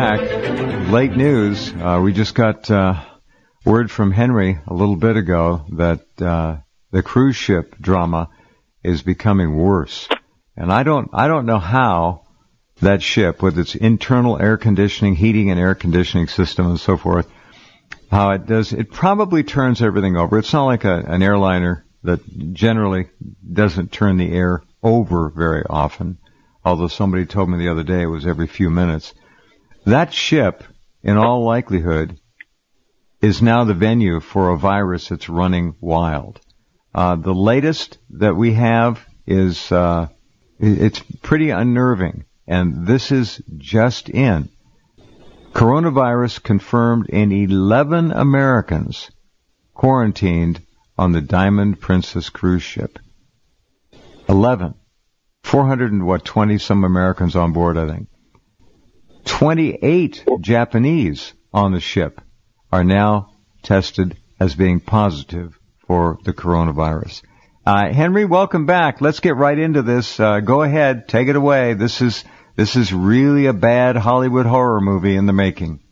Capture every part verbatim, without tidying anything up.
back. Late news. Uh, we just got uh, word from Henry a little bit ago that uh, the cruise ship drama is becoming worse. And I don't, I don't know how that ship, with its internal air conditioning, heating and air conditioning system and so forth, how it does, it probably turns everything over. It's not like a, an airliner that generally doesn't turn the air over very often, although somebody told me the other day it was every few minutes. That ship, in all likelihood, is now the venue for a virus that's running wild. Uh, the latest that we have is, uh, it's pretty unnerving, and this is just in. Coronavirus confirmed in eleven Americans quarantined on the Diamond Princess cruise ship. eleven. four hundred and what, twenty some Americans on board, I think. twenty-eight Japanese on the ship are now tested as being positive for the coronavirus. Uh, Henry, welcome back. Let's get right into this. Uh, go ahead, take it away. This is this is really a bad Hollywood horror movie in the making.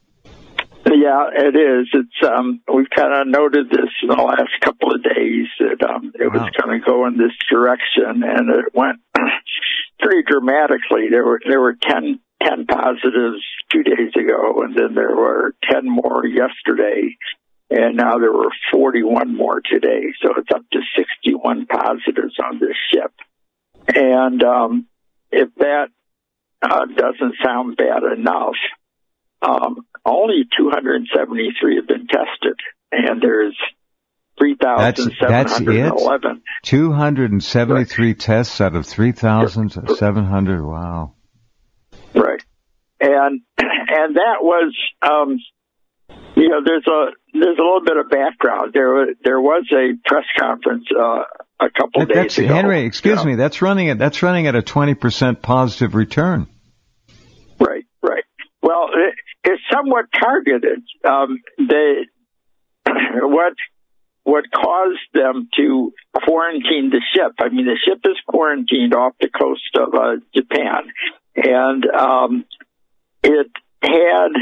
Yeah, it is. It's um, we've kind of noted this in the last couple of days that um, it was Wow. going to go in this direction, and it went pretty dramatically. There were there were ten, ten positives two days ago, and then there were ten more yesterday, and now there were forty-one more today. So it's up to sixty-one positives on this ship. And um, if that uh, doesn't sound bad enough, um, only two hundred seventy-three have been tested, and there's three thousand seven hundred eleven. two hundred seventy-three right. Tests out of three thousand seven hundred. Wow. Right. And and that was, um, you know, there's a there's a little bit of background. There there was a press conference uh, a couple that, days that's, ago. Henry, excuse you know. me, that's running at that's running at a twenty percent positive return. Right. Right. Well, it, it's somewhat targeted. Um, they what. What caused them to quarantine the ship? I mean, the ship is quarantined off the coast of uh, Japan, and um, it had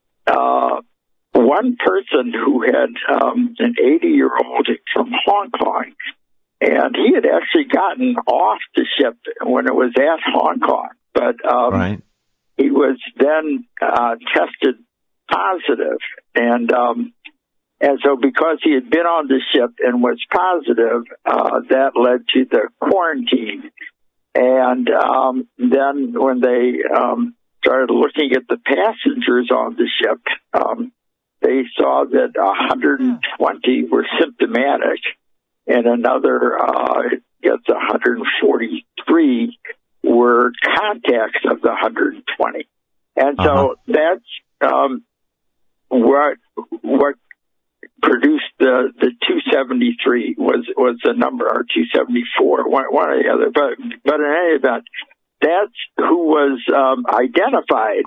uh, one person who had um, an eighty-year-old from Hong Kong, and he had actually gotten off the ship when it was at Hong Kong, but um, right. he was then uh, tested positive, and um, And so because he had been on the ship and was positive, uh, that led to the quarantine. And um, then when they um, started looking at the passengers on the ship, um, they saw that one hundred twenty were symptomatic, and another, uh, I guess one hundred forty-three were contacts of the one hundred twenty. And so uh-huh. that's um, what what produced the the two seventy-three was was the number, or two seventy-four, one, one or the other. But but in any event, that's who was um, identified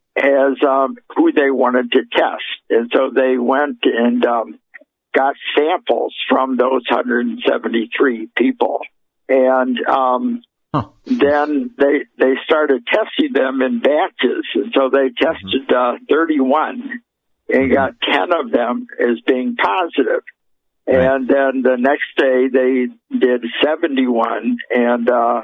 as um, who they wanted to test, and so they went and um, got samples from those one hundred seventy-three people, and um, huh. then they they started testing them in batches, and so they tested uh, thirty-one. And got ten of them as being positive. Right. And then the next day they did seventy-one and uh,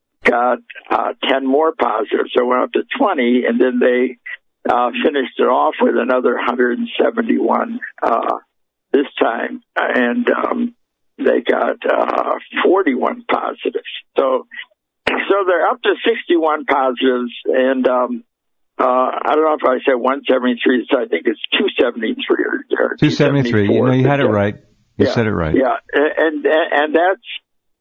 got uh, ten more positive. So it went up to twenty, and then they uh, finished it off with another one hundred seventy-one uh, this time. And um, they got uh, forty-one positives. So, so they're up to sixty-one positives, and um, Uh, I don't know if I said one seventy-three, so I think it's two seventy-three or, or two seventy-three. You know, you had it right. You yeah, said it right. Yeah, and, and and that's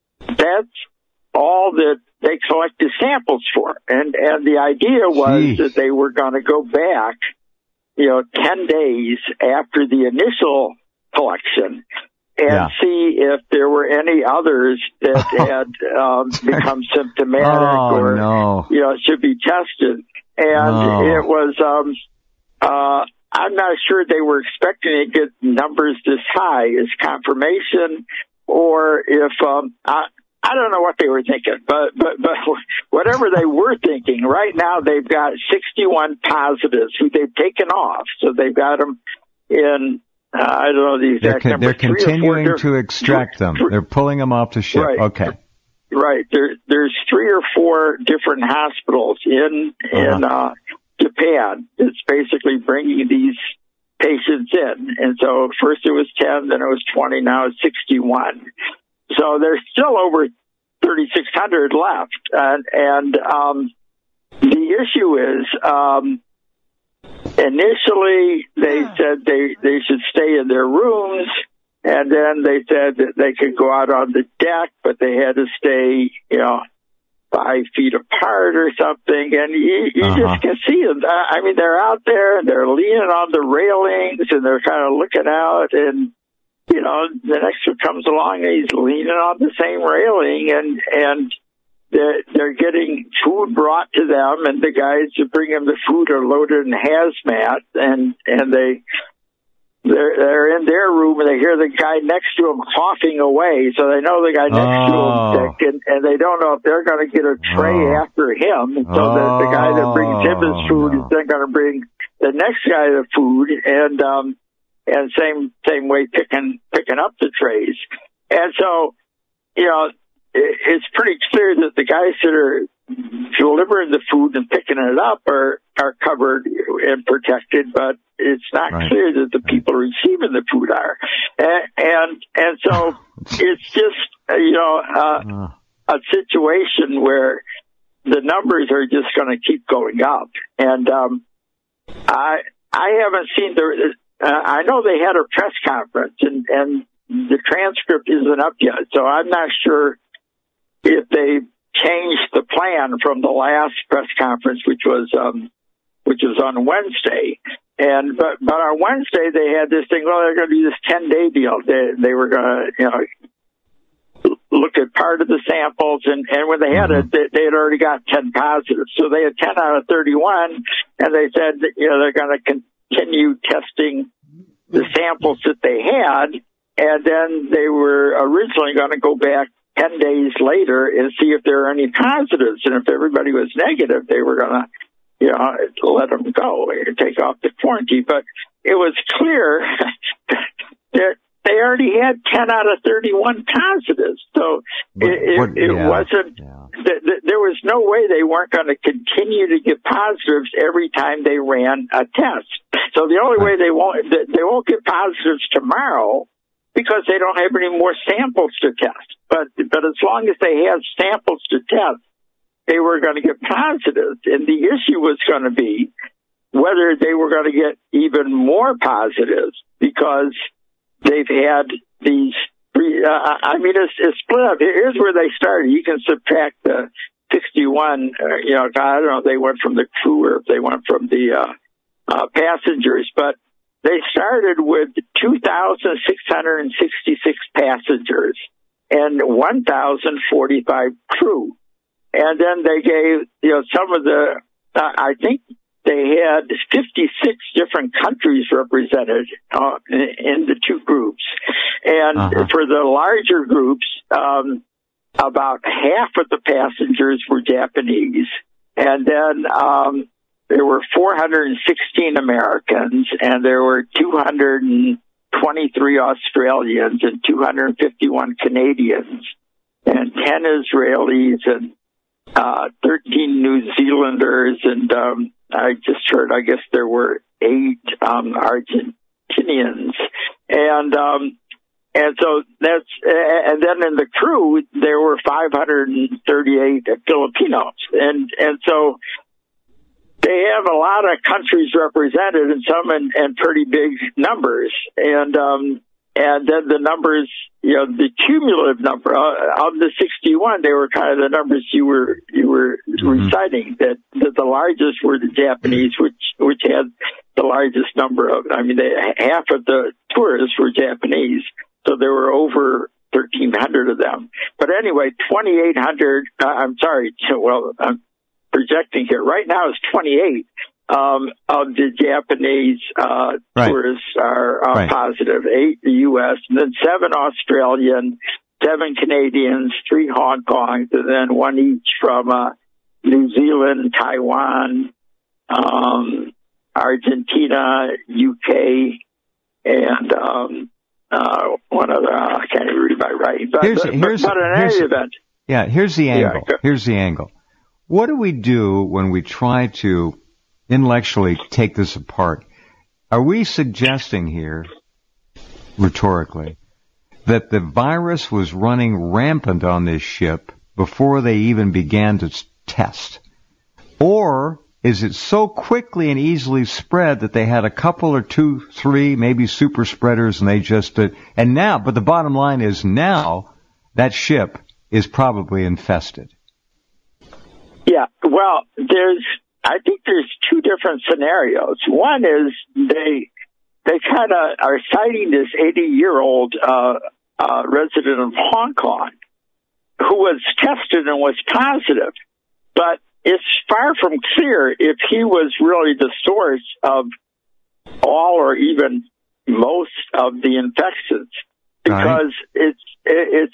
that's all that they collected samples for, and and the idea was Jeez. that they were going to go back, you know, ten days after the initial collection and yeah. see if there were any others that had um, become symptomatic oh, or no. you know should be tested. And oh. it was, um, uh, I'm not sure they were expecting to get numbers this high as confirmation, or if, um, I, I don't know what they were thinking, but, but, but whatever they were thinking, right now they've got sixty-one positives who they've taken off. So they've got them in, uh, I don't know the exact they're, number. They're continuing to extract them. They're pulling them off the ship. Right. Okay. Right. There, there's three or four different hospitals in, uh-huh. in, uh, Japan. It's basically bringing these patients in. And so first it was ten, then it was twenty, now it's sixty-one. So there's still over thirty-six hundred left. And, and um, the issue is, um, initially they said they, they should stay in their rooms, and then they said that they could go out on the deck, but they had to stay, you know, five feet apart or something. And you, you uh-huh. just can see them. I mean, they're out there and they're leaning on the railings and they're kind of looking out, and you know, the next one comes along and he's leaning on the same railing, and, and they're, they're getting food brought to them, and the guys who bring them the food are loaded in hazmat, and, and they, they're, they're in their room and they hear the guy next to them coughing away. So they know the guy next oh. to him sick, and, and they don't know if they're going to get a tray oh. after him. So oh. the, the guy that brings him his food no. is then going to bring the next guy the food, and, um, And same same way picking picking up the trays. And so, you know, it, it's pretty clear that the guys that are delivering the food and picking it up are, are covered and protected, but it's not right. clear that the people receiving the food are. And and, and so it's just, you know, uh, a situation where the numbers are just going to keep going up. And um, I I haven't seen the... Uh, I know they had a press conference, and, and the transcript isn't up yet, so I'm not sure if they changed the plan from the last press conference, which was um, which was on Wednesday. And but but on Wednesday they had this thing. Well, they're going to do this ten day deal. They they were going to you know look at part of the samples, and, and when they had it, they, they had already got ten positives. So they had ten out of thirty-one, and they said that, you know they're going to Con- continue testing the samples that they had, and then they were originally going to go back ten days later and see if there were any positives, and if everybody was negative, they were going to, you know, let them go and take off the quarantine. But it was clear that they already had ten out of thirty-one positives, so what, it, what, it, it yeah, wasn't. Yeah. Th- th- there was no way they weren't going to continue to get positives every time they ran a test. So the only way they won't they won't get positives tomorrow because they don't have any more samples to test. But but as long as they have samples to test, they were going to get positives, and the issue was going to be whether they were going to get even more positives because they've had these three, uh, I mean, it's, it's split up. Here's where they started. You can subtract the sixty-one, uh, you know, I don't know if they went from the crew or if they went from the uh, uh, passengers, but they started with two thousand six hundred sixty-six passengers and one thousand forty-five crew. And then they gave, you know, some of the, uh, I think, they had fifty-six different countries represented uh, in, in the two groups. And uh-huh. for the larger groups, um, about half of the passengers were Japanese. And then um, there were four hundred sixteen Americans, and there were two hundred twenty-three Australians and two hundred fifty-one Canadians, and ten Israelis, and uh, thirteen New Zealanders, and um, I just heard, I guess there were eight um, Argentinians, and um, and so that's, and then in the crew there were five hundred thirty-eight Filipinos, and and so they have a lot of countries represented, and some in, in pretty big numbers, and um, and then the numbers, you know, the cumulative number uh, of the sixty-one, they were kind of the numbers you were you were mm-hmm. reciting. That, that the largest were the Japanese, which which had the largest number of. I mean, they, half of the tourists were Japanese, so there were over thirteen hundred of them. But anyway, twenty-eight hundred. Uh, I'm sorry. Well, I'm projecting here. Right now is twenty-eight. Um, of the Japanese uh, right. tourists are uh, right. positive, eight the U S, and then seven Australian, seven Canadians, three Hong Kongs, and then one each from uh, New Zealand, Taiwan, um, Argentina, U K, and um, uh, one other. Uh, I can't even read my writing. But, here's, but, here's, but in here's, any event. Yeah, here's the angle. Yeah, here's the angle. What do we do when we try to intellectually take this apart? Are we suggesting here, rhetorically, that the virus was running rampant on this ship before they even began to test? Or is it so quickly and easily spread that they had a couple or two, three, maybe super spreaders and they just did, and now, but the bottom line is now that ship is probably infested? Yeah, well, there's, I think there's two different scenarios. One is they, they kind of are citing this eighty-year-old uh, uh, resident of Hong Kong who was tested and was positive, but it's far from clear if he was really the source of all or even most of the infections, because right. it's it, it's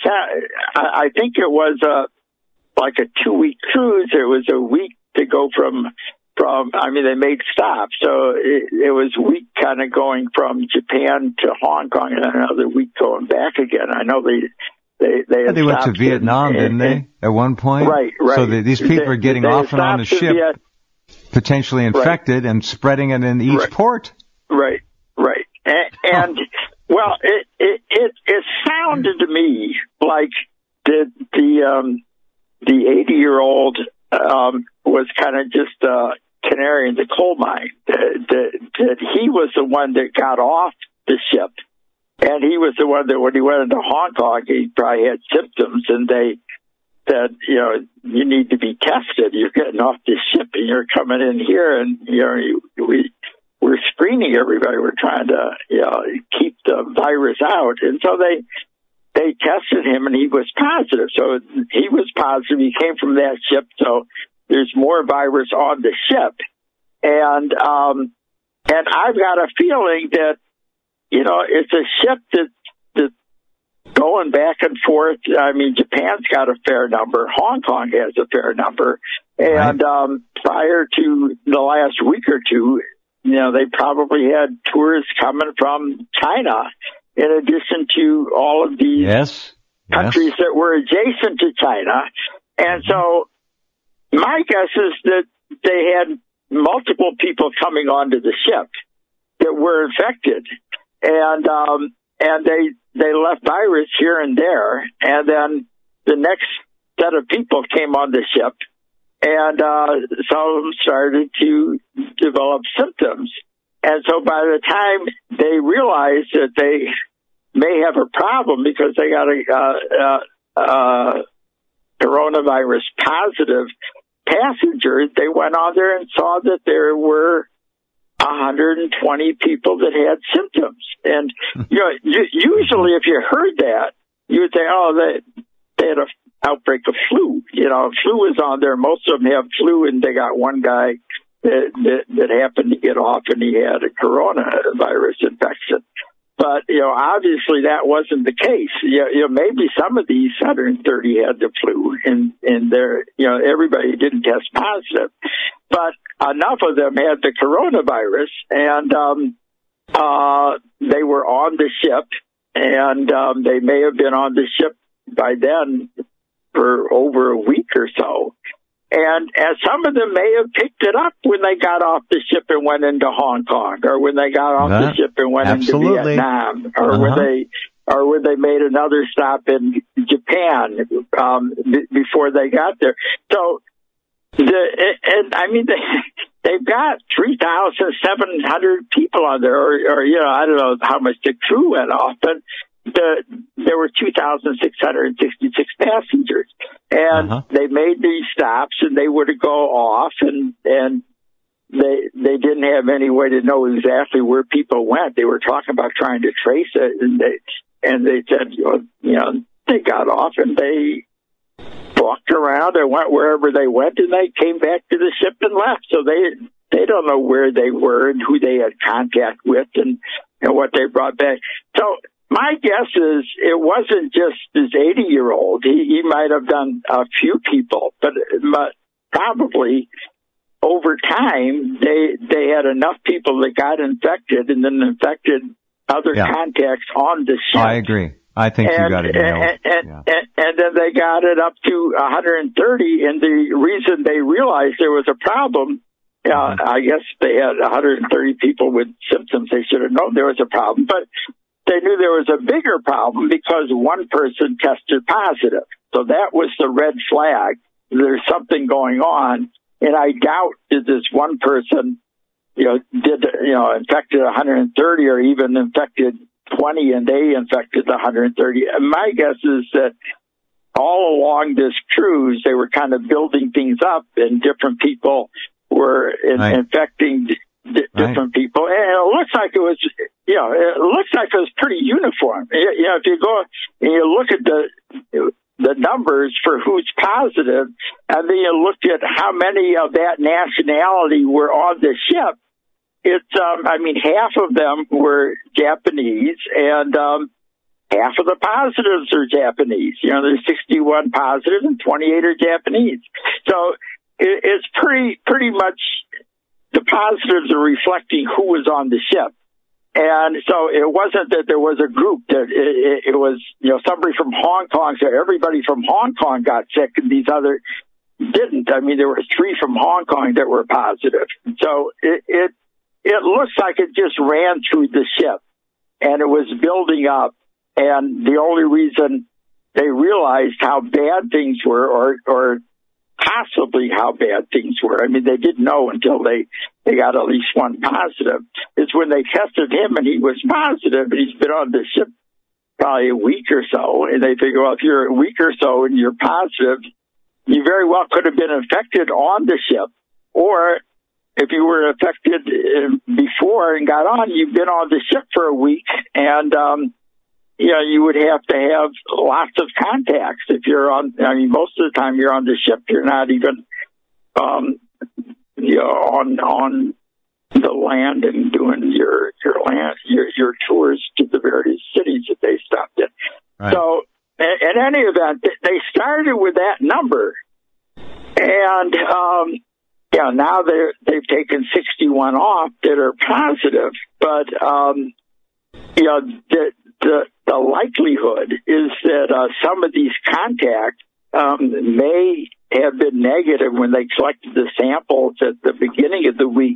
I think it was a like a two week cruise. It was a week to go from from. I mean, they made stops, so it, it was a week kind of going from Japan to Hong Kong, and another week going back again. I know they. They they, yeah, they went to Vietnam, in, didn't they, at one point? Right, right. So the, these people they, are getting they off and on the ship, Viet- potentially infected, right. and spreading it in each right. port. Right, right. And, and well, it, it it it sounded to me like the the um, the eighty-year-old um, was kind of just a canary in the coal mine. That, that, that he was the one that got off the ship. And he was the one that when he went into Hong Kong, he probably had symptoms, and they said, you know, you need to be tested. You're getting off this ship, and you're coming in here, and, you know, you, we, we're screening everybody. We're trying to, you know, keep the virus out. And so they they tested him, and he was positive. So he was positive. He came from that ship, so there's more virus on the ship. And, um, and I've got a feeling that, you know, it's a ship that, that's going back and forth. I mean, Japan's got a fair number. Hong Kong has a fair number. And right. um, prior to the last week or two, you know, they probably had tourists coming from China in addition to all of these yes. countries yes. that were adjacent to China. And so my guess is that they had multiple people coming onto the ship that were infected. And um, and they they left virus here and there, and then the next set of people came on the ship, and uh, some of them started to develop symptoms. And so by the time they realized that they may have a problem because they got a uh, uh, uh, coronavirus positive passenger, they went on there and saw that there were one hundred twenty people that had symptoms. And, you know, usually if you heard that, you would say, oh, they, they had an outbreak of flu. You know, flu is on there. Most of them have flu, and they got one guy that, that, that happened to get off, and he had a coronavirus infection. But, you know, obviously that wasn't the case. You know, you know maybe some of these one hundred thirty had the flu, and, and they're, you know, everybody didn't test positive. But enough of them had the coronavirus, and um, uh, they were on the ship, and um, they may have been on the ship by then for over a week or so. And as some of them may have picked it up when they got off the ship and went into Hong Kong, or when they got off that, the ship and went absolutely. into Vietnam, or uh-huh. when they or when they made another stop in Japan um, b- before they got there. So, the and I mean they they've got three thousand seven hundred people on there, or, or you know I don't know how much the crew went off, but the there were two thousand six hundred sixty-six passengers, and uh-huh. they made these stops, and they were to go off, and and they they didn't have any way to know exactly where people went. They were talking about trying to trace it, and they and they said, you know, you know they got off and they walked around and went wherever they went, and they came back to the ship and left. So they they don't know where they were and who they had contact with, and and what they brought back. So my guess is it wasn't just this eighty-year-old. He, he might have done a few people, but, but probably over time they they had enough people that got infected and then infected other yeah. contacts on the ship. I agree. I think and, you got it nailed. And, and, yeah. and, and then they got it up to one hundred thirty, and the reason they realized there was a problem, uh, mm-hmm. I guess they had one hundred thirty people with symptoms. They should have known there was a problem, but they knew there was a bigger problem because one person tested positive. So that was the red flag. There's something going on, and I doubt that this one person, you know, did, you know, infected one hundred thirty or even infected twenty, and they infected the one hundred thirty. And my guess is that all along this cruise, they were kind of building things up, and different people were in, right. infecting d- different right. people. And it looks like it was, you know, it looks like it was pretty uniform. You know, if you go and you look at the the numbers for who's positive, and then you look at how many of that nationality were on the ship, it's, um, I mean, half of them were Japanese, and um, half of the positives are Japanese. You know, there's sixty-one positive and twenty-eight are Japanese. So it, it's pretty, pretty much the positives are reflecting who was on the ship. And so it wasn't that there was a group that it, it, it was, you know, somebody from Hong Kong, so everybody from Hong Kong got sick and these other didn't. I mean, there were three from Hong Kong that were positive. So it, it, it looks like it just ran through the ship and it was building up. And the only reason they realized how bad things were, or, or possibly how bad things were, I mean, they didn't know until they, they got at least one positive, is when they tested him and he was positive, and he's been on the ship probably a week or so, and they figure, well, if you're a week or so and you're positive, you very well could have been infected on the ship, or if you were affected before and got on, you've been on the ship for a week, and, um, you know, you would have to have lots of contacts if you're on, I mean, most of the time you're on the ship, you're not even, um, you know, on, on the land and doing your, your land, your, your tours to the various cities that they stopped in. Right. So, in any event, they started with that number, and, um, you know, now they're, they've taken sixty-one off that are positive, but, um, you know, the, the, the likelihood is that uh, some of these contacts um, may have been negative when they collected the samples at the beginning of the week.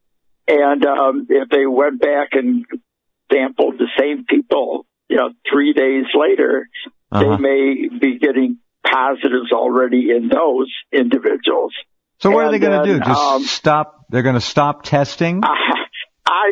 And um, if they went back and sampled the same people, you know, three days later, uh-huh. they may be getting positives already in those individuals. So what and are they going to do? Just um, stop? They're going to stop testing? I, I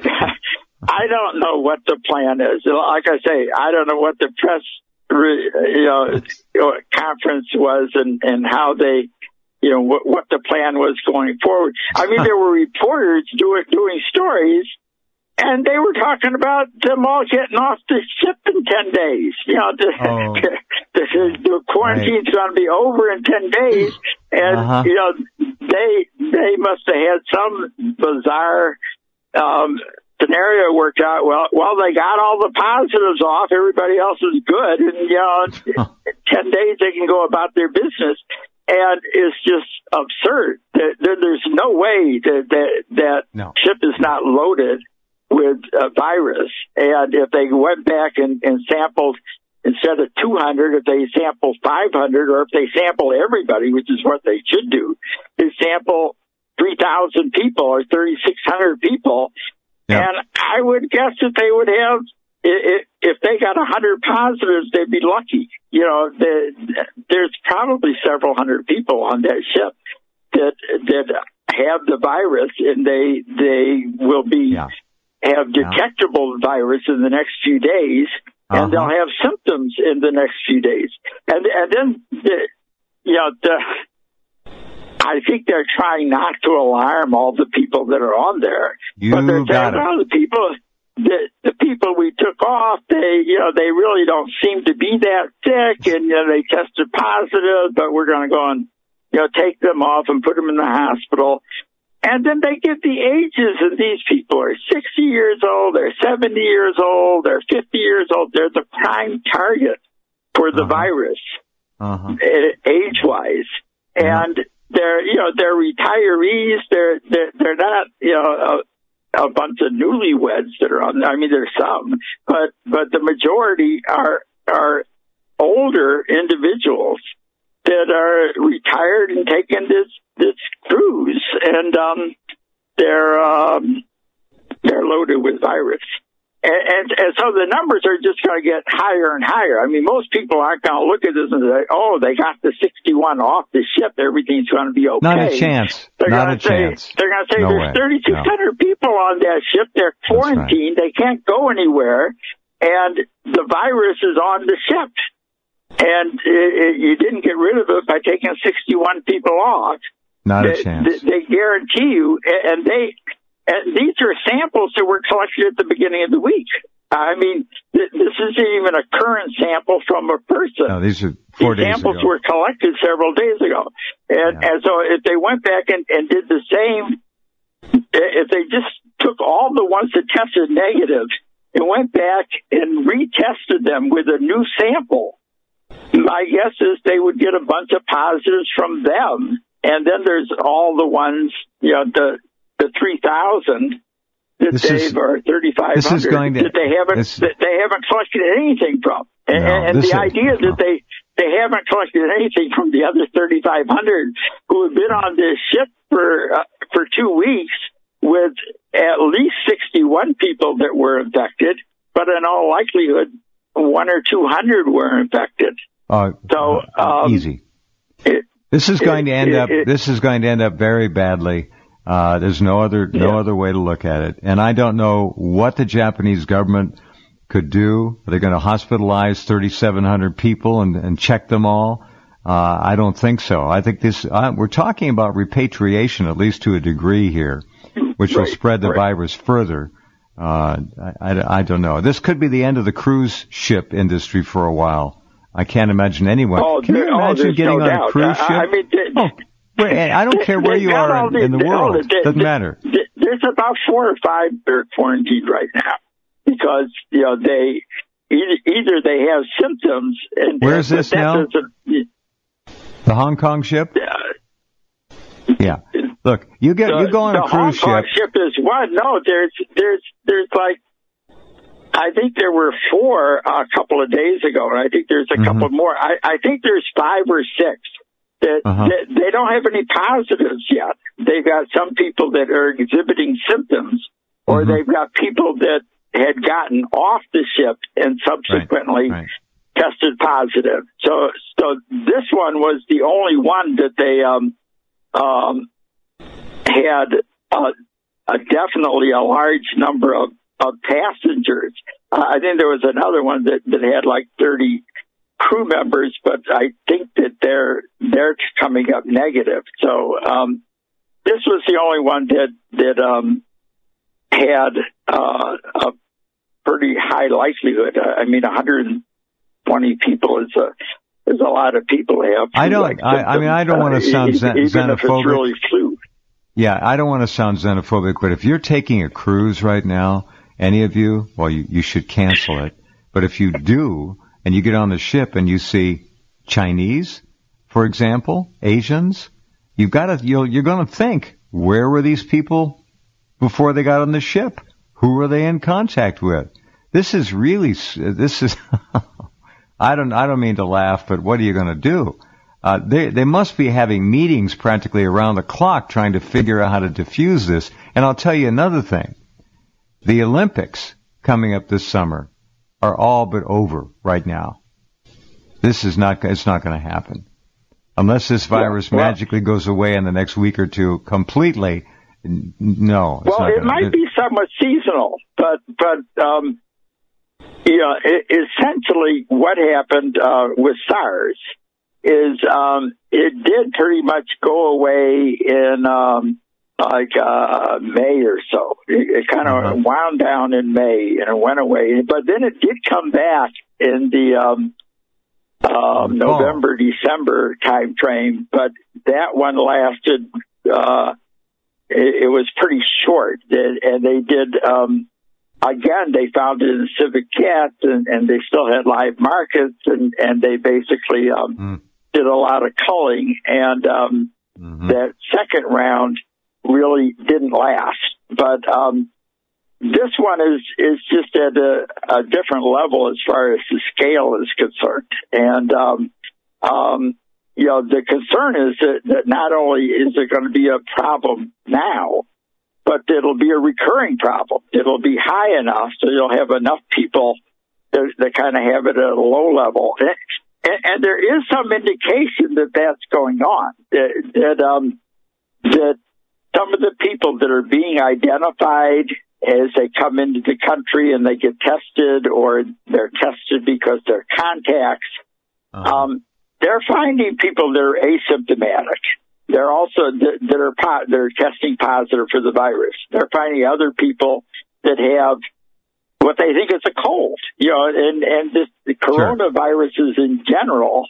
I don't know what the plan is. Like I say, I don't know what the press, you know, conference was and, and how they, you know, what, what the plan was going forward. I mean, there were reporters doing, doing stories, and they were talking about them all getting off the ship in ten days. You know, the, oh. the, the quarantine's right. going to be over in ten days, and, uh-huh. you know, they, they must have had some bizarre, um, scenario worked out. Well, well, they got all the positives off. Everybody else is good. And, you know, huh. in ten days they can go about their business. And it's just absurd. There, there's no way that that, that no. ship is not loaded with a virus. And if they went back and, and sampled, instead of two hundred, if they sample five hundred, or if they sample everybody, which is what they should do, they sample three thousand people or thirty-six hundred people. Yeah. And I would guess that they would have, if they got one hundred positives, they'd be lucky. You know, there's probably several hundred people on that ship that that have the virus, and they they will be yeah. have detectable yeah. virus in the next few days, and uh-huh. they'll have symptoms in the next few days. And and then, the, you know, the, I think they're trying not to alarm all the people that are on there. You but they're got saying, it. oh, the people, the, the people we took off, they, you know, they really don't seem to be that sick, and, you know, they tested positive, but we're going to go and, you know, take them off and put them in the hospital. And then they give the ages of these people are sixty years old, they're seventy years old, they're fifty years old. They're the prime target for the uh-huh. virus, uh-huh. age-wise. Uh-huh. And they're, you know, they're retirees. They're, they're, they're not, you know, a, a bunch of newlyweds that are on, I mean, there's some, but, but the majority are, are older individuals that are retired and taking this, this cruise, and um, they're um, they're loaded with virus, and, and and so the numbers are just going to get higher and higher. I mean, most people aren't going to look at this and say, "Oh, they got the sixty-one off the ship; everything's going to be okay." Not a chance. They're Not a say, chance. They're going to say no there's thirty-six hundred no. people on that ship. They're quarantined. Right. They can't go anywhere, and the virus is on the ship. And it, it, you didn't get rid of it by taking sixty-one people off. Not they, a chance. They, they guarantee you, and they, and these are samples that were collected at the beginning of the week. I mean, th- this isn't even a current sample from a person. No, these are four these days samples ago. were collected several days ago. And, yeah. and so if they went back and, and did the same, if they just took all the ones that tested negative and went back and retested them with a new sample, my guess is they would get a bunch of positives from them. And then there's all the ones, you know, the the three thousand that this they've, is, or thirty-five hundred that they haven't this, that they haven't collected anything from. And, no, and the is, idea no. that they they haven't collected anything from the other thirty-five hundred who have been on this ship for uh, for two weeks with at least sixty-one people that were infected, but in all likelihood, one or two hundred were infected. Uh, so um, easy. It, This is going it, to end it, up. it, this is going to end up very badly. Uh, there's no other no yeah. other way to look at it, and I don't know what the Japanese government could do. Are they going to hospitalize thirty-seven hundred people and, and check them all? Uh, I don't think so. I think this. Uh, we're talking about repatriation, at least to a degree here, which right, will spread the right. virus further. Uh, I, I, I don't know. This could be the end of the cruise ship industry for a while. I can't imagine anyone. Oh, Can you imagine oh, getting no on doubt. a cruise ship? I, I mean, they, oh, wait, I don't care where they, you are in, the, in the they, world. It they, Doesn't they, matter. They, there's about four or five that are quarantined right now because, you know, they either, either they have symptoms. And where is this now? The Hong Hong Kong ship? Uh, yeah. Look, you get the, you go on a cruise ship. The Hong Kong ship. ship is one. No, there's there's there's like. I think there were four a couple of days ago, and I think there's a mm-hmm. couple more. I, I think there's five or six that, uh-huh. that they don't have any positives yet. They've got some people that are exhibiting symptoms, or mm-hmm. they've got people that had gotten off the ship and subsequently right. Right. tested positive. So, so this one was the only one that they um, um, had uh, a definitely a large number of. Of passengers. Uh, I think there was another one that, that had like thirty crew members, but I think that they're they're coming up negative. So um, this was the only one that that um, had uh, a pretty high likelihood. Uh, I mean, one hundred twenty people is a is a lot of people have. I don't. I, I mean, I don't want to sound uh, even xenophobic. If it's really flu. Yeah, I don't want to sound xenophobic, but if you're taking a cruise right now. Any of you, well, you, you should cancel it. But if you do, and you get on the ship and you see Chinese, for example, Asians, you've got to, you'll, you're going to think, where were these people before they got on the ship? Who were they in contact with? This is really, this is, I don't, I don't mean to laugh, but what are you going to do? Uh, they, they must be having meetings practically around the clock trying to figure out how to diffuse this. And I'll tell you another thing. The Olympics coming up this summer are all but over right now. This is not, it's not going to happen. Unless this virus well, well, magically goes away in the next week or two completely, no. It's well, not it gonna, might it, be somewhat seasonal, but, but, um, you know, it, essentially what happened, uh, with SARS is, um, it did pretty much go away in, um, like uh May or so. It, it kind of uh-huh. wound down in May and it went away. But then it did come back in the um, um, November, December time frame. But that one lasted uh, it, it was pretty short. And they did, um, again, they found it in civet cats, and, and they still had live markets, and, and they basically um, mm. did a lot of culling. And um, mm-hmm. that second round really didn't last. But um, this one is, is just at a, a different level as far as the scale is concerned. And, um, um, you know, the concern is that, that not only is there going to be a problem now, but it'll be a recurring problem. It'll be high enough so you'll have enough people that, that kind of have it at a low level. And, and, and there is some indication that that's going on, that, that, um, that some of the people that are being identified as they come into the country and they get tested, or they're tested because they're contacts, uh-huh. um, they're finding people that are asymptomatic. They're also that are po- they're testing positive for the virus. They're finding other people that have what they think is a cold. You know, and and this, the coronaviruses sure. in general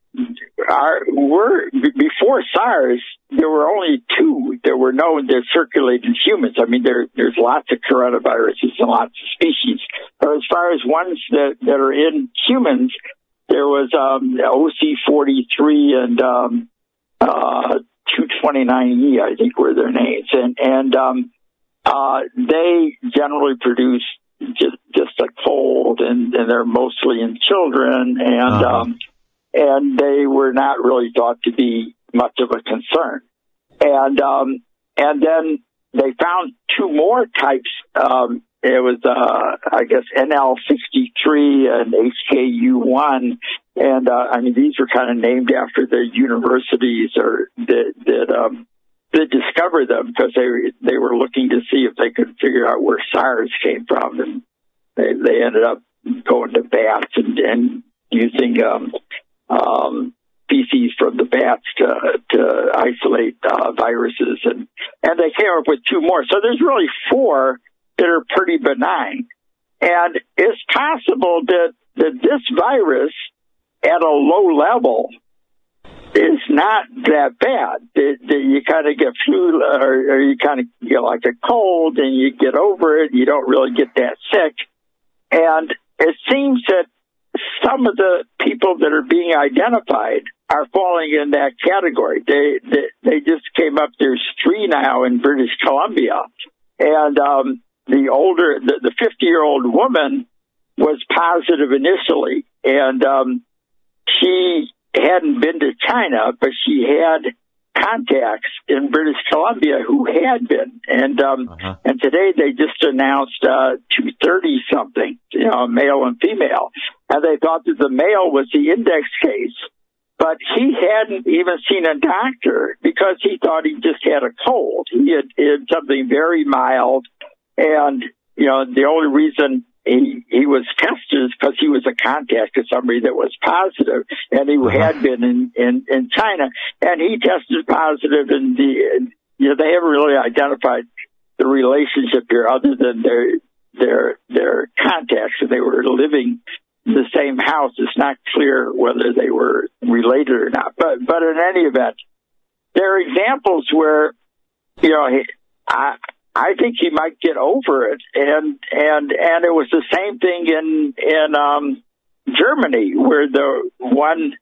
are were before SARS. There were only two that were known that circulate in humans. I mean, there there's lots of coronaviruses and lots of species. But as far as ones that that are in humans, there was um, O C forty-three and um, uh, two twenty-nine E, I think were their names. And, and um, uh, they generally produce just, just a cold, and, and they're mostly in children. And, uh-huh. um, and they were not really thought to be much of a concern. And, um, and then they found two more types. Um, it was, uh, I guess, N L sixty-three and H K U one. And, uh, I mean, these were kind of named after the universities or that, that, um, that discovered them, because they, they were looking to see if they could figure out where SARS came from. And they, they ended up going to bats and, and using, um, um, species from the bats to, to isolate, uh, viruses. And, and they came up with two more. So there's really four that are pretty benign. And it's possible that, that this virus at a low level is not that bad. That, that you kind of get flu, or, or you kind of get like a cold, and you get over it. You don't really get that sick. And it seems that some of the people that are being identified are falling in that category. They they, they just came up. There's three now in British Columbia, and um, the older, the fifty-year-old woman was positive initially, and um, she hadn't been to China, but she had contacts in British Columbia who had been. And um, uh-huh. and today they just announced uh, two thirty something, you know, male and female. And they thought that the male was the index case, but he hadn't even seen a doctor because he thought he just had a cold. He had, he had something very mild. And, you know, the only reason He, he was tested because he was a contact of somebody that was positive, and he uh-huh. had been in, in, in China, and he tested positive. And the, you know, they haven't really identified the relationship here other than their, their, their contacts, and they were living in the same house. It's not clear whether they were related or not. But, but in any event, there are examples where, you know, he, I, I think he might get over it, and and and it was the same thing in in um, Germany, where the one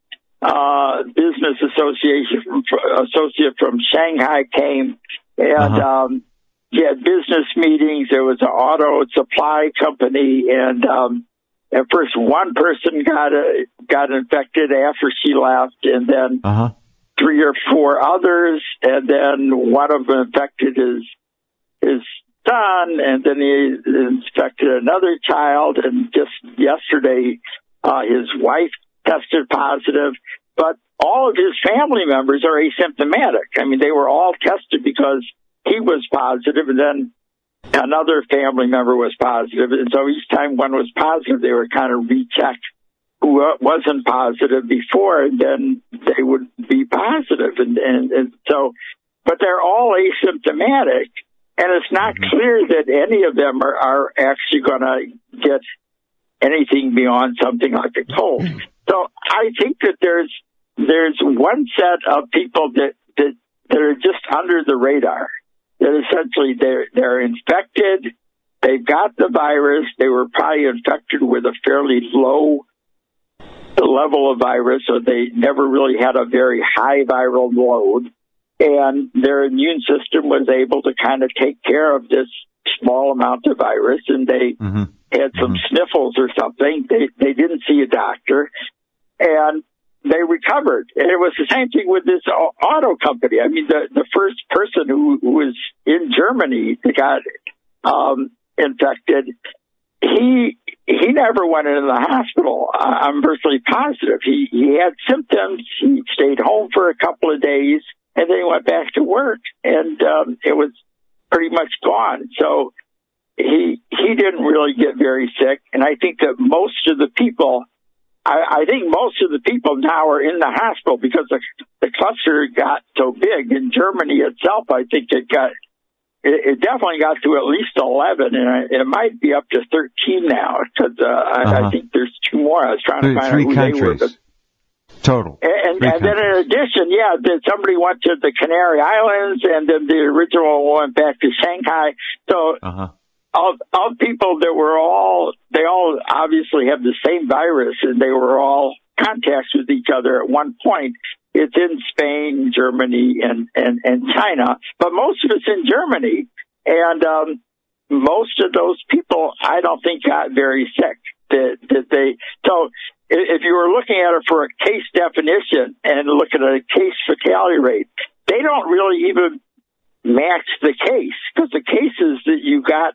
uh, business association from, associate from Shanghai came, and uh-huh. um, he had business meetings. There was an auto supply company, and um, at first one person got a, got infected after she left, and then uh-huh. three or four others, and then one of them infected his. his son, and then he infected another child, and just yesterday uh, his wife tested positive, but all of his family members are asymptomatic. I mean, they were all tested because he was positive, and then another family member was positive, and so each time one was positive, they were kind of rechecked who wasn't positive before, and then they would be positive, and, and, and so, but they're all asymptomatic. And it's not clear that any of them are, are actually going to get anything beyond something like a cold. So I think that there's there's one set of people that, that, that are just under the radar. that essentially they're, they're infected, they've got the virus, they were probably infected with a fairly low level of virus, so they never really had a very high viral load, and their immune system was able to kind of take care of this small amount of virus, and they mm-hmm. had some mm-hmm. sniffles or something. They they didn't see a doctor, and they recovered. And it was the same thing with this auto company. I mean, the, the first person who, who was in Germany that got um, infected, he he never went into the hospital. I'm virtually positive. He, he had symptoms. He stayed home for a couple of days, and then he went back to work, and um, it was pretty much gone. So he he didn't really get very sick, and I think that most of the people, I, I think most of the people now are in the hospital because the, the cluster got so big. In Germany itself, I think it got, it, it definitely got to at least eleven, and it might be up to thirteen now, because uh, uh-huh. I, I think there's two more. I was trying three, to find three out who countries. they were. Total. And, and then in addition, yeah, somebody went to the Canary Islands, and then the original went back to Shanghai. So uh-huh. all, all people that were all, they all obviously have the same virus, and they were all contacts with each other at one point. It's in Spain, Germany, and, and, and China, but most of it's in Germany. And um, most of those people, I don't think, got very sick. That, that they so. If you were looking at it for a case definition and look at a case fatality rate, they don't really even match the case, because the cases that you got,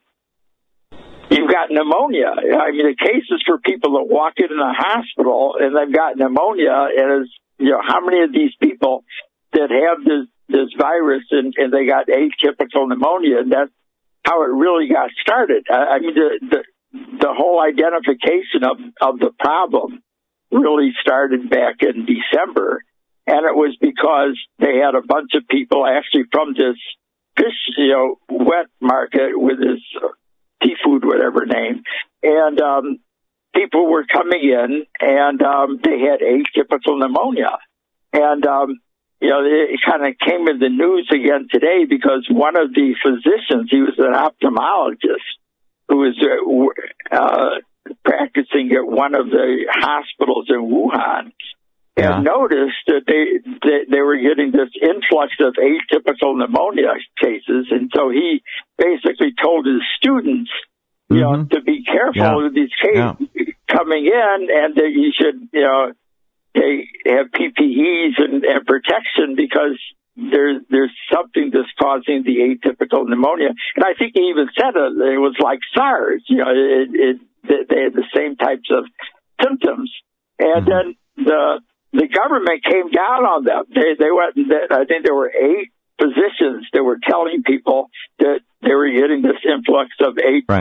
you've got pneumonia. I mean, the cases for people that walk into the hospital and they've got pneumonia, and is, you know, how many of these people that have this, this virus and, and they got atypical pneumonia, and that's how it really got started. I, I mean, the, the the whole identification of, of the problem really started back in December, and it was because they had a bunch of people actually from this fish, you know, wet market with this seafood, whatever name, and um, people were coming in, and um, they had atypical pneumonia, and um, you know, it kind of came in the news again today because one of the physicians, he was an ophthalmologist, who was uh, uh, practicing at one of the hospitals in Wuhan, yeah. and noticed that they, they they were getting this influx of atypical pneumonia cases, and so he basically told his students, you mm-hmm. know, to be careful yeah. with these cases yeah. coming in, and that you should, you know, they have P P Es and, and protection, because There's there's something that's causing the atypical pneumonia, and I think he even said it, it was like SARS. You know, it, it they had the same types of symptoms, and mm-hmm. then the the government came down on them. They they went. I think there were eight physicians that were telling people that they were getting this influx of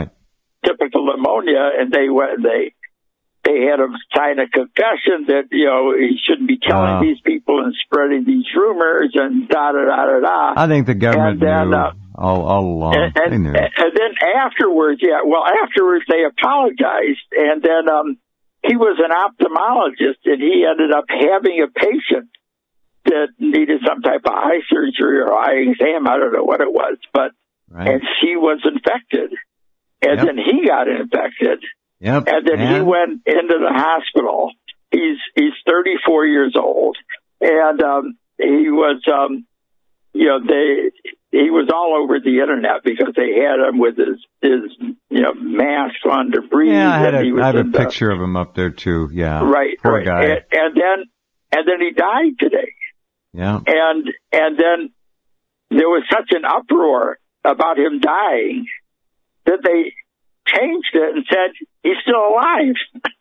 atypical right. pneumonia, and they went they. They had him sign a confession that, you know, he shouldn't be telling uh, these people and spreading these rumors and da da da da da. I think the government then, knew uh, all, all along. And, and, they knew. And then afterwards, yeah, well, afterwards they apologized, and then um, he was an ophthalmologist, and he ended up having a patient that needed some type of eye surgery or eye exam. I don't know what it was, but right. and she was infected, and yep. then he got infected. Yep. And then and? he went into the hospital. He's he's thirty-four years old, and um, he was, um, you know, they he was all over the internet because they had him with his his you know mask on to breathe. Yeah, I, had and a, he was I have a the, picture of him up there too. Yeah, right, poor right. guy. And, and then and then he died today. Yeah, and and then there was such an uproar about him dying that they changed it and said he's still alive.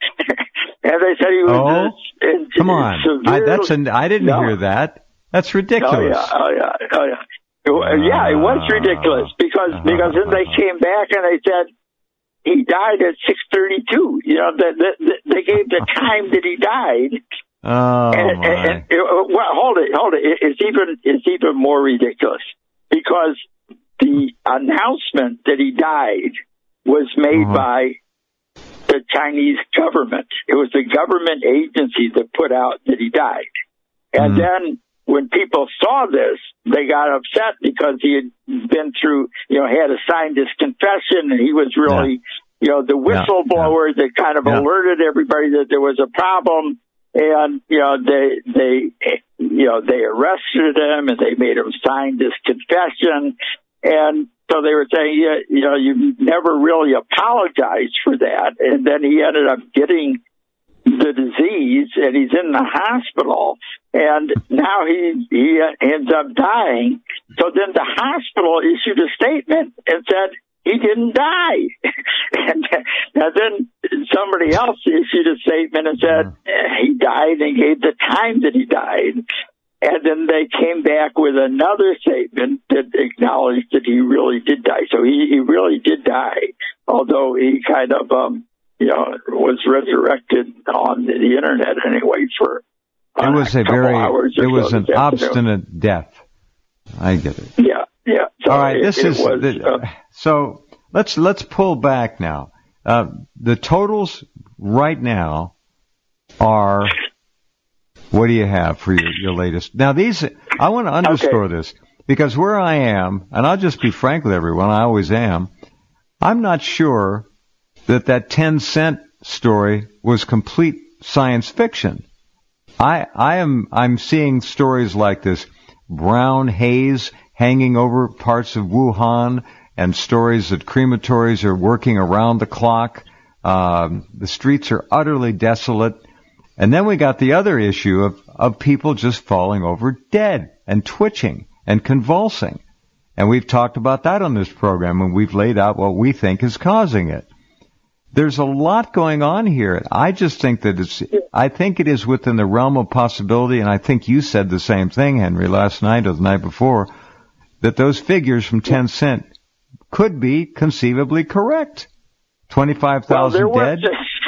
And they said he was. Oh, in, come on! Severe, I, that's an. I didn't no. hear that. That's ridiculous. Oh yeah! Oh yeah! Oh yeah! It, uh, yeah, it was ridiculous because uh, because then they came back and they said he died at six thirty-two. You know, the, the, the, they gave the time that he died. Oh and, my! And, and, well, hold it, hold it. It's even it's even more ridiculous because the announcement that he died was made uh-huh. by the Chinese government. It was the government agency that put out that he died. And mm. then when people saw this, they got upset because he had been through, you know, had to sign this confession, and he was really, yeah. you know, the whistleblower yeah. that kind of yeah. alerted everybody that there was a problem. And, you know, they, they, you know, they arrested him and they made him sign this confession. And so they were saying, yeah, you know, you never really apologized for that. And then he ended up getting the disease and he's in the hospital. And now he, he ends up dying. So then the hospital issued a statement and said, he didn't die. and, and then somebody else issued a statement and said he died and gave the time that he died. And then they came back with another statement that acknowledged that he really did die. So he, he really did die, although he kind of, um, you know, was resurrected on the internet anyway for uh, it was a, a very, it was so an obstinate death. I get it. Yeah. Yeah. So All right. It, this it is was, the, uh, so. Let's let's pull back now. Uh, the totals right now are. What do you have for your, your latest? Now these, I want to underscore okay. this because where I am, and I'll just be frank with everyone. I always am. I'm not sure that that ten cent story was complete science fiction. I I am I'm seeing stories like this. Brown haze hanging over parts of Wuhan, and stories that crematories are working around the clock. Um, the streets are utterly desolate. And then we got the other issue of, of people just falling over dead and twitching and convulsing. And we've talked about that on this program, and we've laid out what we think is causing it. There's a lot going on here. I just think that it's, I think it is within the realm of possibility, and I think you said the same thing, Henry, last night or the night before, that those figures from ten cent could be conceivably correct. twenty-five thousand well, dead?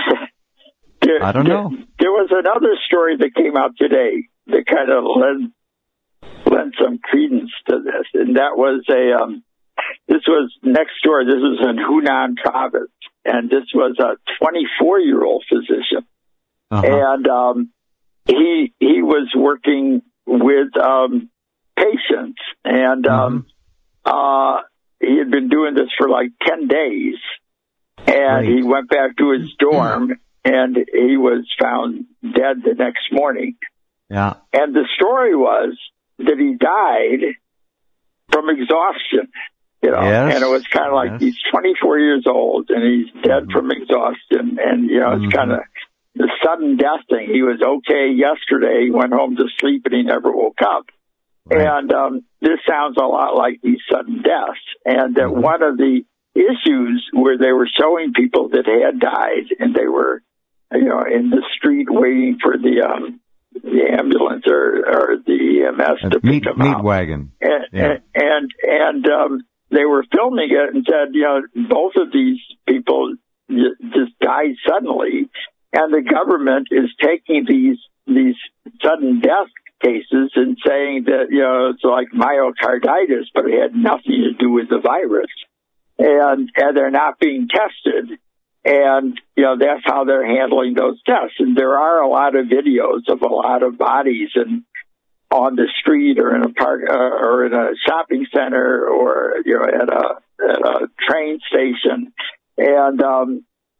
There, I don't know. There, there was another story that came out today that kind of led, lent some credence to this, and that was a, um, this was next door, this was in Hunan province, and this was a twenty-four-year-old physician. Uh-huh. And um, he he was working with um, patients, and um, mm-hmm. uh, he had been doing this for like ten days, and right. he went back to his dorm, mm-hmm. and he was found dead the next morning. Yeah. And the story was that he died from exhaustion, you know, yes. and it was kind of like yes. he's twenty-four years old and he's dead mm-hmm. from exhaustion. And, you know, it's mm-hmm. kind of the sudden death thing. He was okay yesterday. He went home to sleep and he never woke up. Right. And um, this sounds a lot like these sudden deaths. And that mm-hmm. one of the issues where they were showing people that had died and they were, you know, in the street waiting for the um, the ambulance or, or the E M S a to meat, pick them meat up. wagon. And, yeah. and, and, um, they were filming it and said, you know, both of these people just died suddenly. And the government is taking these, these sudden death cases and saying that, you know, it's like myocarditis, but it had nothing to do with the virus. And, and they're not being tested. And, you know, that's how they're handling those tests. And there are a lot of videos of a lot of bodies and on the street or in a park uh, or in a shopping center or, you know, at a, at a train station. And, um,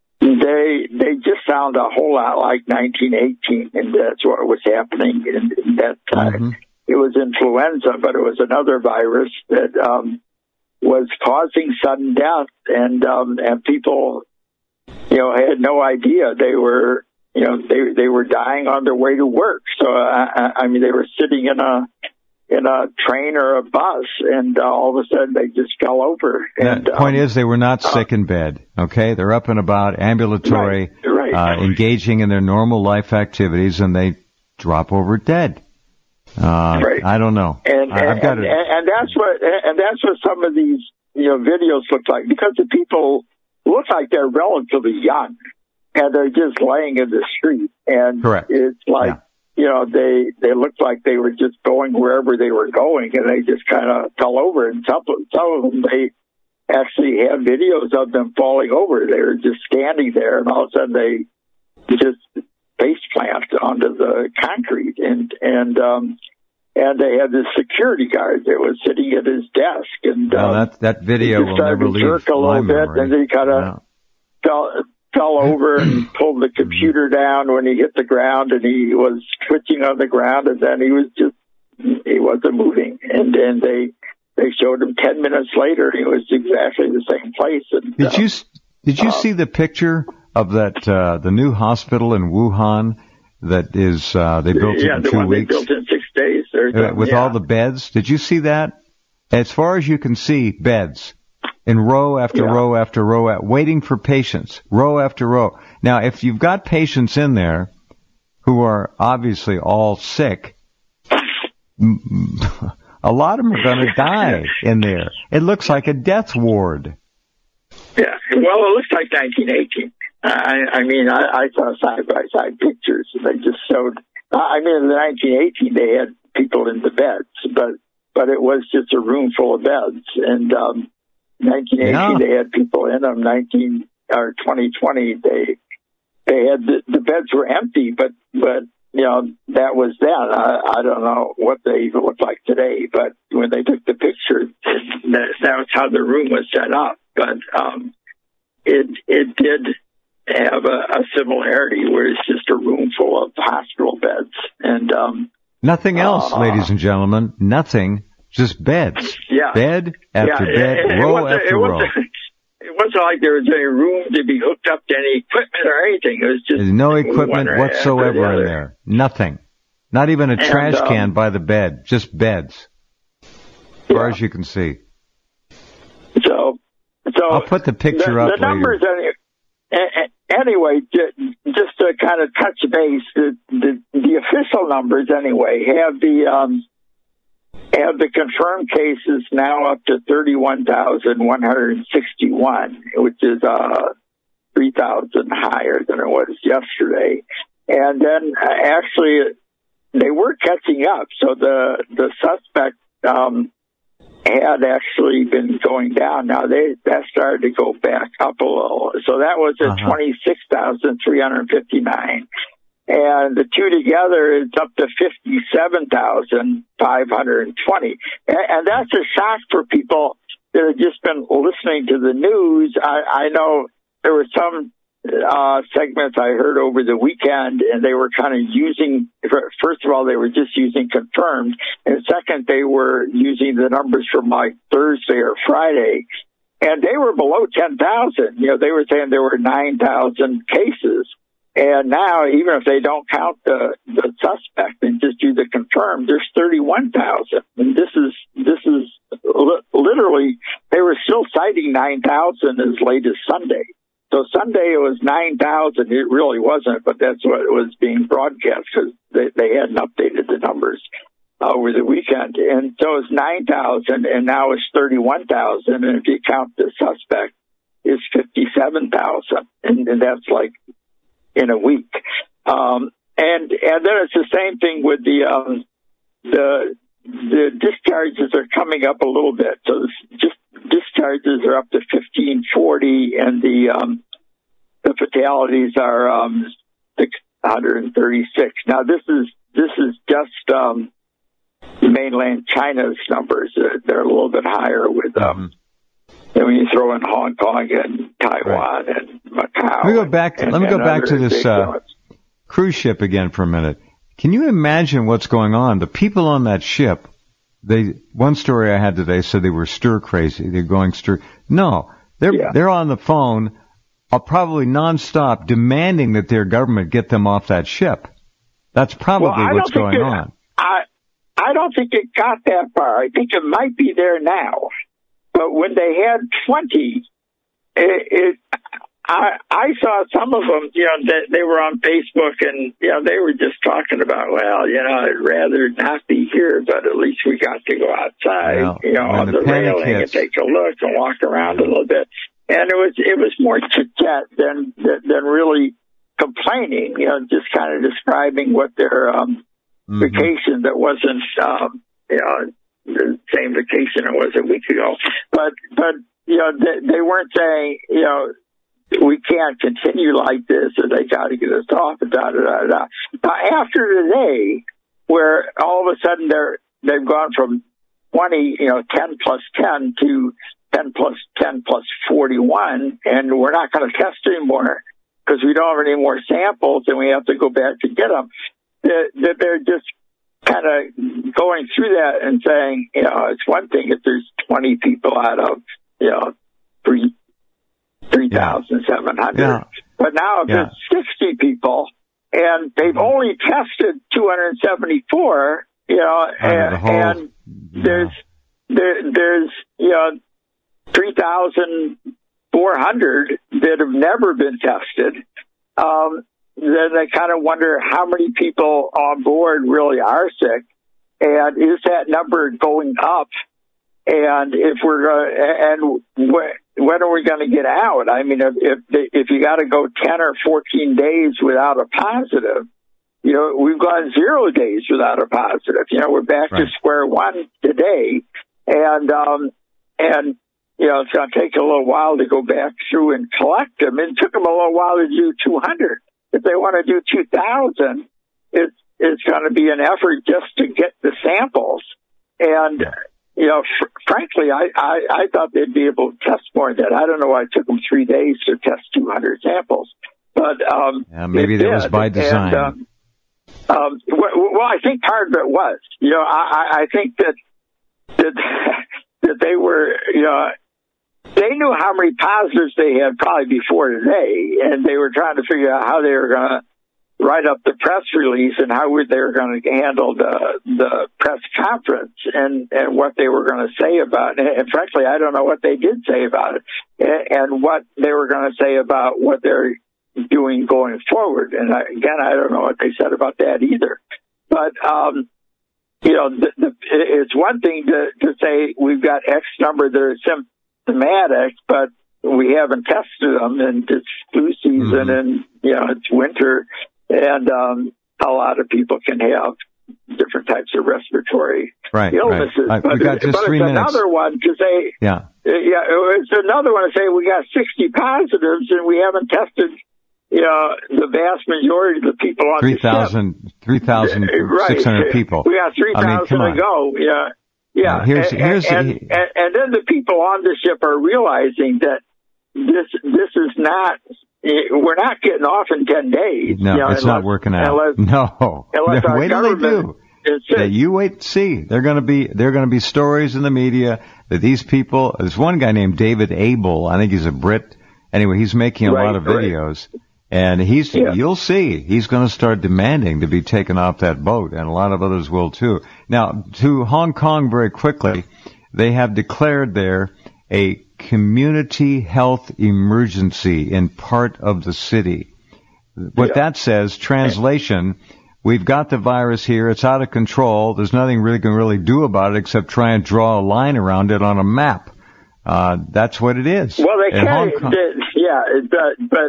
they, they just sound a whole lot like nineteen eighteen. And that's what was happening in, in that time. Mm-hmm. It was influenza, but it was another virus that, um, was causing sudden death. And, um, and people, you know, had no idea they were, you know, they they were dying on their way to work. So, I, I mean, they were sitting in a in a train or a bus, and uh, all of a sudden they just fell over. And the point um, is, they were not uh, sick in bed. Okay, they're up and about, ambulatory, right, right. Uh, engaging in their normal life activities, and they drop over dead. Uh, right. I don't know. And, I, I've got and, it. and, and that's what and that's what some of these, you know, videos look like, because the people look like they're relatively young, and they're just laying in the street. And Correct. It's like, yeah. you know, they, they looked like they were just going wherever they were going, and they just kind of fell over. And some, some of them, they actually have videos of them falling over. They were just standing there, and all of a sudden they just face planted onto the concrete. And, and, um, and they had this security guard that was sitting at his desk, and well, um, that that video will never leave jerk a little my bit, memory. and then he kind of No. fell fell over and pulled the computer down when he hit the ground, and he was twitching on the ground, and then he was just he wasn't moving, and then they they showed him ten minutes later, he was exactly the same place. And, Did uh, you did you uh, see the picture of that uh, the new hospital in Wuhan that is uh, they built yeah, it in the two one weeks they built in six days or uh, something, with yeah. all the beds? Did you see that? As far as you can see, beds in row after Yeah. row after row, at, waiting for patients, row after row. Now, if you've got patients in there who are obviously all sick, a lot of them are going to die in there. It looks like a death ward. Yeah, well, it looks like nineteen eighteen. I, I mean, I, I saw side-by-side pictures. They just showed, I mean, in the nineteen eighteen, they had people in the beds, but but it was just a room full of beds. And um, nineteen eighteen, Yeah. they had people in them. nineteen or twenty twenty, they they had the, the beds were empty, but but you know that was then. I, I don't know what they even look like today, but when they took the picture, that, that was how the room was set up. But um, it it did have a, a similarity where it's just a room full of hospital beds. And um, Nothing else, uh, ladies and gentlemen. Nothing. Just beds. yeah, Bed after yeah, bed, it, it row wasn't, after it row. wasn't, it wasn't like there was any room to be hooked up to any equipment or anything. It was just There's no one equipment after the whatsoever in other. there. Nothing. Not even a And, trash um, can by the bed. Just beds. As far Yeah. as you can see. So, so I'll put the picture the, up the numbers any, a- a- anyway. ju- Just to kind of touch base, the, the the official numbers anyway have the um, have the confirmed cases now up to thirty-one thousand one hundred sixty-one, which is uh three thousand higher than it was yesterday. And then uh, actually they were catching up. So the the suspect um, had actually been going down. Now they that started to go back up a little. So that was at Uh-huh. twenty-six thousand three hundred fifty-nine. And the two together is up to fifty-seven thousand five hundred twenty. And, and that's a shock for people that have just been listening to the news. I, I know there were some uh, segments I heard over the weekend, and they were kind of using, first of all, they were just using confirmed. And second, they were using the numbers from like Thursday or Friday. And they were below ten thousand. You know, they were saying there were nine thousand cases. And now, even if they don't count the, the suspect and just do the confirmed, there's thirty-one thousand. And this is, this is li- literally, they were still citing nine thousand as late as Sunday. So Sunday it was nine thousand. It really wasn't, but that's what it was being broadcast because they, they hadn't updated the numbers over the weekend. And so it's nine thousand, and now it's thirty-one thousand. And if you count the suspect, it's fifty-seven thousand. And, and that's like in a week. Um, and, and then it's the same thing with the, um, the, the discharges are coming up a little bit. So this, just discharges are up to fifteen forty, and the, um, the fatalities are, um, six hundred thirty-six. Now this is, this is just, um, mainland China's numbers. They're, they're a little bit higher with, um, and when you throw in Hong Kong and Taiwan right. and Macau. Let me go back. And, let me go and back to this uh, ones. cruise ship again for a minute. Can you imagine what's going on? The people on that ship. They one story I had today said they were stir crazy. They're going stir. No, they're Yeah. they're on the phone, uh, probably nonstop, demanding that their government get them off that ship. That's probably well, what's going it, on. I I don't think it got that far. I think it might be there now. But when they had twenty, it, it I I saw some of them, you know, that they were on Facebook, and you know they were just talking about, well, you know, I'd rather not be here, but at least we got to go outside, Well, you know, on the the railing hits. and take a look and walk around a little bit. And it was it was more chit chat than than really complaining, you know, just kind of describing what their um, mm-hmm. vacation that wasn't, um, you know, the same vacation it was a week ago. But, but you know, they, they weren't saying, you know, we can't continue like this, or they got to get us off, and da da da da. Now, after today, where all of a sudden they're they've gone from twenty, you know, ten plus ten to ten plus ten plus forty-one, and we're not going to test anymore because we don't have any more samples, and we have to go back to get them. That they're just kind of going through that and saying, you know, it's one thing if there's twenty people out of, you know, three three thousand seven hundred, yeah. but now if yeah. it's sixty people and they've only tested two hundred seventy-four, you know, and, whole, and yeah. there's there there's you know three thousand four hundred that have never been tested. Um, then they kind of wonder how many people on board really are sick, and is that number going up? And if we're going, and wh- when are we going to get out? I mean, if if, if you got to go ten or fourteen days without a positive, you know, we've gone zero days without a positive. You know, we're back right. to square one today, and um, and you know, it's going to take a little while to go back through and collect them. It took them a little while to do two hundred. If they want to do two thousand, it's, it's going to be an effort just to get the samples. And, you know, fr- frankly, I, I, I thought they'd be able to test more than that. I don't know why it took them three days to test two hundred samples. But um, yeah, maybe that did. was by design. And, um, um, well, well, I think part of it was. You know, I, I think that, that, that they were, you know, they knew how many positives they had probably before today, and they were trying to figure out how they were going to write up the press release and how they were going to handle the the press conference and, and what they were going to say about it. And frankly, I don't know what they did say about it and, and what they were going to say about what they're doing going forward. And I, again, I don't know what they said about that either. But, um, you know, the, the, it's one thing to, to say we've got X number that are symptomatic, Symptomatic, but we haven't tested them, and it's flu season, mm-hmm. and you know it's winter, and um, a lot of people can have different types of respiratory right, illnesses. Right. But, we got just but three it's minutes. another one to say, yeah, yeah, it's another one to say we got sixty positives, and we haven't tested, you know, the vast majority of the people on three thousand, three thousand six hundred people. We got three thousand I mean, to go. Yeah. Yeah, uh, here's, and, here's, and, and, and then the people on the ship are realizing that this this is not, we're not getting off in ten days. No, you know, it's unless, not working out. Unless, no, unless our wait till they do. Yeah, you wait and see. They're going to be there. Going to be stories in the media that these people. There's one guy named David Abel. I think he's a Brit. Anyway, he's making a right, lot of videos. Right. And he's, yeah. you'll see, he's going to start demanding to be taken off that boat, and a lot of others will too. Now, to Hong Kong very quickly, they have declared there a community health emergency in part of the city. What yeah. that says, translation, we've got the virus here, it's out of control, there's nothing really can really do about it except try and draw a line around it on a map. Uh, that's what it is. Well, they can't, yeah, but, but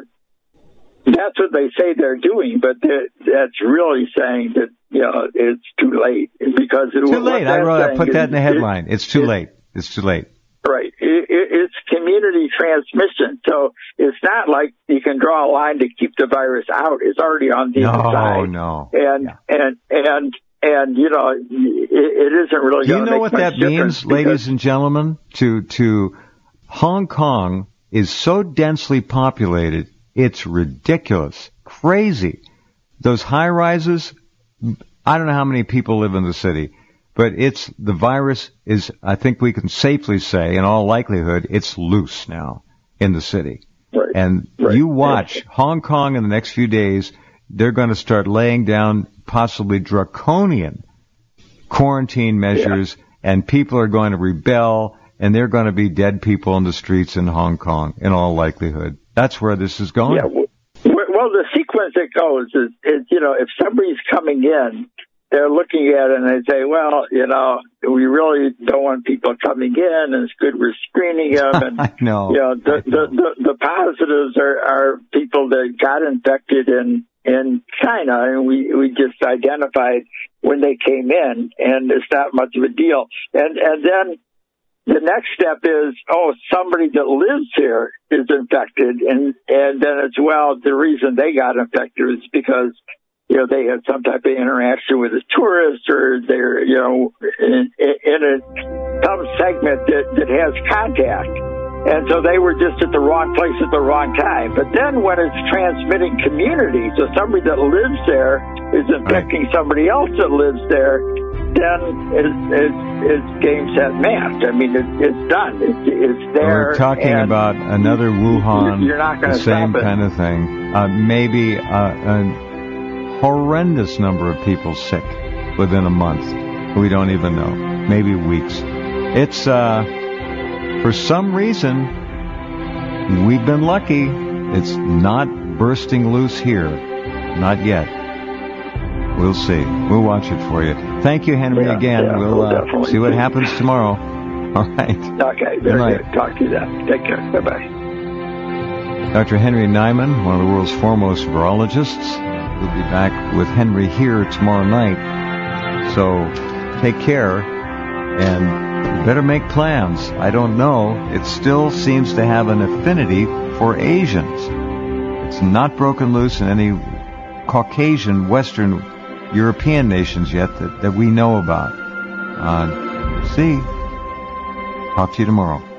that's what they say they're doing, but that's really saying that, you know, it's too late because it, too late. I wrote, I put that in the headline. It, it's too it, late. It's too late. Right. It, it, it's community transmission, so it's not like you can draw a line to keep the virus out. It's already on the no, inside. Oh no. And yeah. and and and you know, it, it isn't really. Do you know make what that means, ladies and gentlemen? To to Hong Kong is so densely populated. It's ridiculous, crazy. Those high rises, I don't know how many people live in the city, but it's, the virus is, I think we can safely say, in all likelihood, it's loose now in the city. Right. And right. you watch Hong Kong in the next few days, they're going to start laying down possibly draconian quarantine measures, yeah. and people are going to rebel, and they're going to be dead people in the streets in Hong Kong, in all likelihood. That's where this is going. Yeah, well, the sequence it goes is, is, you know, if somebody's coming in, they're looking at it and they say, well, you know, we really don't want people coming in, and it's good we're screening them. And, I know. You know, the, I know. The, the, the positives are, are people that got infected in, in China, and we, we just identified when they came in, and it's not much of a deal. And, and then the next step is, oh, somebody that lives here is infected, and, and then it's, well, the reason they got infected is because you know, they had some type of interaction with a tourist, or they're, you know, in, in a some segment that, that has contact. And so they were just at the wrong place at the wrong time. But then when it's transmitting community, so somebody that lives there is infecting right. somebody else that lives there, then it's, it's, it's game, set, match. I mean, it, it's done. It, it's there. We're talking about another Wuhan, you're not the same kind of thing. Uh, maybe a, a horrendous number of people sick within a month. We don't even know. Maybe weeks. It's... uh For some reason, we've been lucky. It's not bursting loose here. Not yet. We'll see. We'll watch it for you. Thank you, Henry, yeah, again. Yeah, we'll uh, see what happens tomorrow. All right. Okay. Very good. Talk to you then. Take care. Bye-bye. Doctor Henry Nyman, one of the world's foremost virologists. We'll be back with Henry here tomorrow night. So take care and better make plans. I don't know. It still seems to have an affinity for Asians. It's not broken loose in any Caucasian, Western, European nations yet that, that we know about. Uh, see. Talk to you tomorrow.